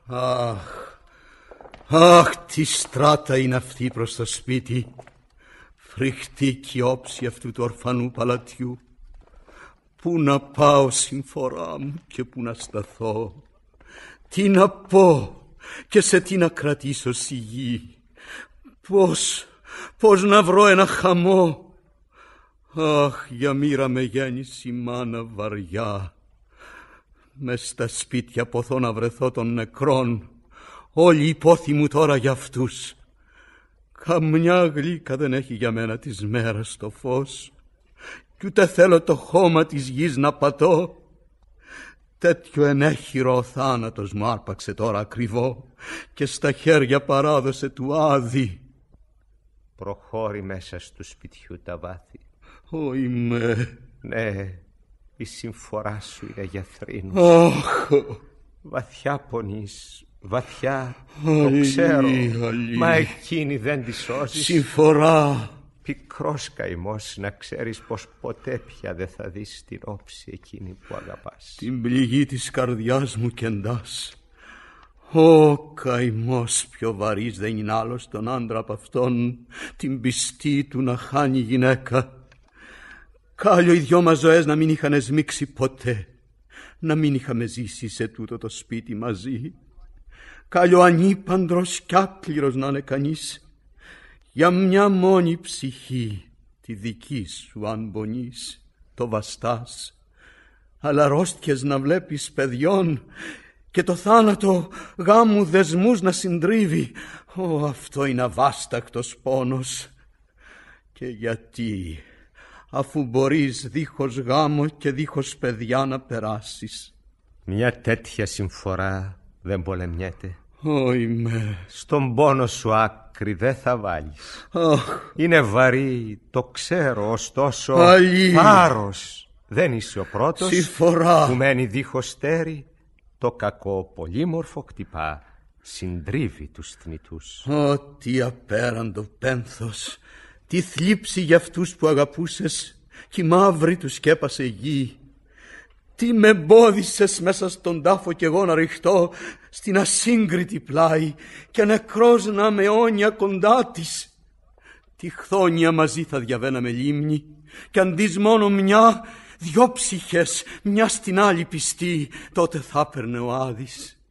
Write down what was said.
Αχ, τι στράτα είναι αυτή προς το σπίτι. Φρικτή κι όψη αυτού του ορφανού παλατιού. Πού να πάω συμφορά μου και πού να σταθώ. Τι να πω και σε τι να κρατήσω σιγή. Πώς να βρω ένα χαμό. Αχ, για μοίρα με γέννηση μάνα βαριά. Μες στα σπίτια ποθώ να βρεθώ των νεκρών. Όλη η πόθη μου τώρα για αυτούς. Καμιά γλύκα δεν έχει για μένα της μέρας το φως. Κι ούτε θέλω το χώμα της γης να πατώ. Τέτοιο ενέχειρο ο θάνατος μου άρπαξε τώρα ακριβό και στα χέρια παράδοσε του άδη. Προχώρη μέσα στου σπιτιού τα βάθη. Ωιμέ. Ναι, η συμφορά σου είναι γιατρίνου. Βαθιά πονείς, βαθιά, το ξέρω. Μα εκείνη δεν τη σώζεις. Συμφορά. Πικρός καημός, να ξέρεις πως ποτέ πια δεν θα δεις την όψη εκείνη που αγαπάς. Την πληγή της καρδιάς μου κεντάς. Ω καημός πιο βαρύς δεν είναι άλλος τον άντρα από αυτόν, την πιστή του να χάνει γυναίκα. Κάλιο οι δυο μας ζωές να μην είχαν εσμίξει ποτέ, να μην είχαμε ζήσει σε τούτο το σπίτι μαζί. Κάλιο ανήπαντρος κι άκληρος να είναι κανείς, για μια μόνη ψυχή, τη δική σου αν πονείς, το βαστάς. Αλλά αρρώστιες να βλέπεις παιδιών και το θάνατο γάμου δεσμούς να συντρίβει. Αυτό είναι αβάστακτος πόνος. Και γιατί, αφού μπορείς δίχως γάμο και δίχως παιδιά να περάσεις. Μια τέτοια συμφορά δεν πολεμιέται. Ωιμέ. Στον πόνο σου άκρη δεν θα βάλεις. Είναι βαρύ, το ξέρω, ωστόσο θάρρος. Δεν είσαι ο πρώτος Συμφορά. που μένει δίχως στέρι. Το κακό πολύμορφο κτυπά, συντρίβει τους θνητούς. Τι απέραντο πένθος. Τι θλίψη για αυτούς που αγαπούσες κι η μαύρη τους σκέπασε γη. Τι με εμπόδισες μέσα στον τάφο κι εγώ να ρηχτώ στην ασύγκριτη πλάι και νεκρός να είμαι αιώνια κοντά της. Τι χθόνια μαζί θα διαβαίναμε λίμνη κι αντί μόνο μια, δυο ψυχές, μια στην άλλη πιστή, τότε θα έπαιρνε ο Άδης.